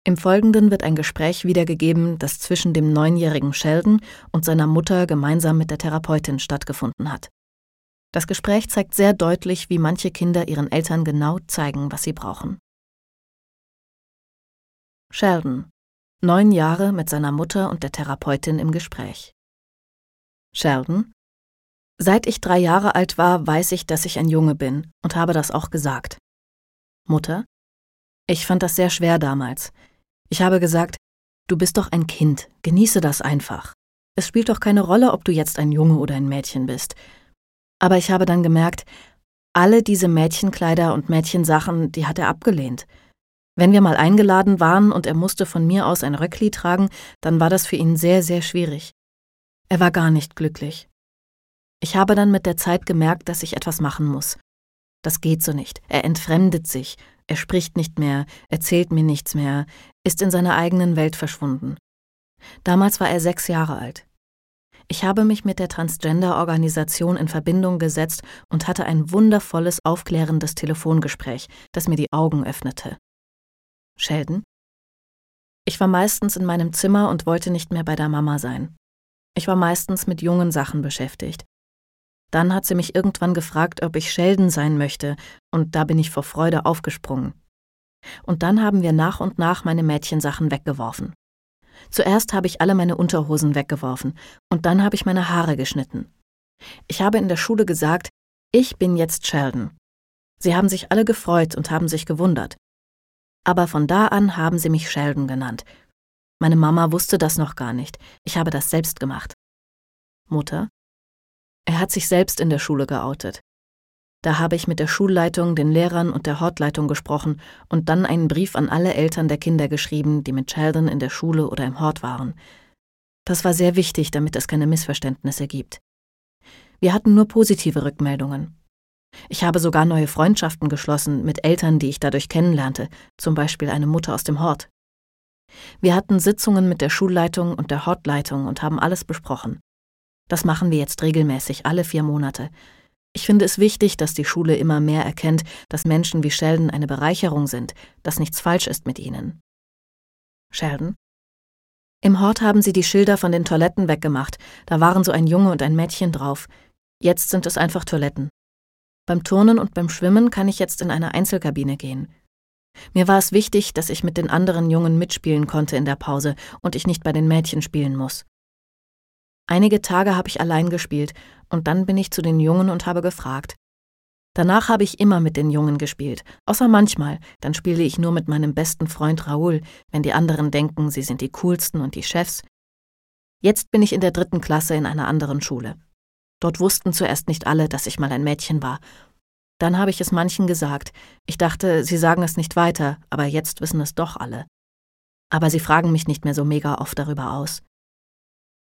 Im Folgenden wird ein Gespräch wiedergegeben, das zwischen dem 9-jährigen Sheldon und seiner Mutter gemeinsam mit der Therapeutin stattgefunden hat. Das Gespräch zeigt sehr deutlich, wie manche Kinder ihren Eltern genau zeigen, was sie brauchen. Sheldon, 9 Jahre mit seiner Mutter und der Therapeutin im Gespräch. Sheldon: Seit ich 3 Jahre alt war, weiß ich, dass ich ein Junge bin und habe das auch gesagt. Mutter: Ich fand das sehr schwer damals. Ich habe gesagt, du bist doch ein Kind, genieße das einfach. Es spielt doch keine Rolle, ob du jetzt ein Junge oder ein Mädchen bist. Aber ich habe dann gemerkt, alle diese Mädchenkleider und Mädchensachen, die hat er abgelehnt. Wenn wir mal eingeladen waren und er musste von mir aus ein Röckli tragen, dann war das für ihn sehr, sehr schwierig. Er war gar nicht glücklich. Ich habe dann mit der Zeit gemerkt, dass ich etwas machen muss. Das geht so nicht. Er entfremdet sich. Er spricht nicht mehr, erzählt mir nichts mehr, ist in seiner eigenen Welt verschwunden. Damals war er 6 Jahre alt. Ich habe mich mit der Transgender-Organisation in Verbindung gesetzt und hatte ein wundervolles, aufklärendes Telefongespräch, das mir die Augen öffnete. Sheldon: Ich war meistens in meinem Zimmer und wollte nicht mehr bei der Mama sein. Ich war meistens mit jungen Sachen beschäftigt. Dann hat sie mich irgendwann gefragt, ob ich Sheldon sein möchte, und da bin ich vor Freude aufgesprungen. Und dann haben wir nach und nach meine Mädchensachen weggeworfen. Zuerst habe ich alle meine Unterhosen weggeworfen und dann habe ich meine Haare geschnitten. Ich habe in der Schule gesagt, ich bin jetzt Sheldon. Sie haben sich alle gefreut und haben sich gewundert. Aber von da an haben sie mich Sheldon genannt. Meine Mama wusste das noch gar nicht. Ich habe das selbst gemacht. Mutter: Er hat sich selbst in der Schule geoutet. Da habe ich mit der Schulleitung, den Lehrern und der Hortleitung gesprochen und dann einen Brief an alle Eltern der Kinder geschrieben, die mit Sheldon in der Schule oder im Hort waren. Das war sehr wichtig, damit es keine Missverständnisse gibt. Wir hatten nur positive Rückmeldungen. Ich habe sogar neue Freundschaften geschlossen mit Eltern, die ich dadurch kennenlernte, zum Beispiel eine Mutter aus dem Hort. Wir hatten Sitzungen mit der Schulleitung und der Hortleitung und haben alles besprochen. Das machen wir jetzt regelmäßig, alle 4 Monate. Ich finde es wichtig, dass die Schule immer mehr erkennt, dass Menschen wie Sheldon eine Bereicherung sind, dass nichts falsch ist mit ihnen. Sheldon: Im Hort haben sie die Schilder von den Toiletten weggemacht. Da waren so ein Junge und ein Mädchen drauf. Jetzt sind es einfach Toiletten. Beim Turnen und beim Schwimmen kann ich jetzt in eine Einzelkabine gehen. Mir war es wichtig, dass ich mit den anderen Jungen mitspielen konnte in der Pause und ich nicht bei den Mädchen spielen muss. Einige Tage habe ich allein gespielt und dann bin ich zu den Jungen und habe gefragt. Danach habe ich immer mit den Jungen gespielt, außer manchmal, dann spiele ich nur mit meinem besten Freund Raoul, wenn die anderen denken, sie sind die Coolsten und die Chefs. Jetzt bin ich in der 3. Klasse in einer anderen Schule. Dort wussten zuerst nicht alle, dass ich mal ein Mädchen war. Dann habe ich es manchen gesagt. Ich dachte, sie sagen es nicht weiter, aber jetzt wissen es doch alle. Aber sie fragen mich nicht mehr so mega oft darüber aus.